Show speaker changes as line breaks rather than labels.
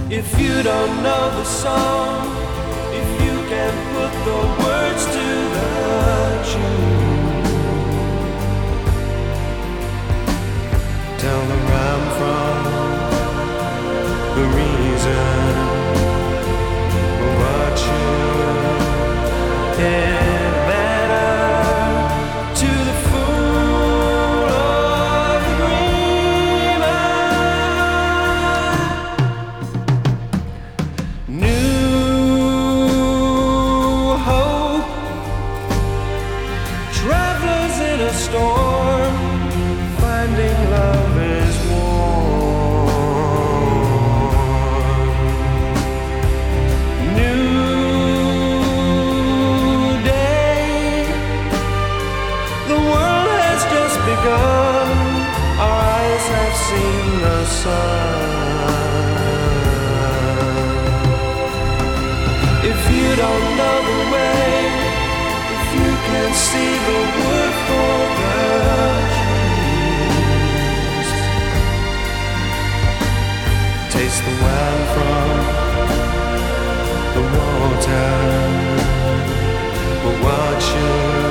If you don't know the song, if you can put the words to the tune, tell them where I'm from, the reason for what you did better to the fool of the dreamer. New hope, travelers in a storm, finding love is warm. New day, the world has just begun. Our eyes have seen the sun. If you don't know the way, if you can see the wood for the trees, taste the wine from the water, but watch you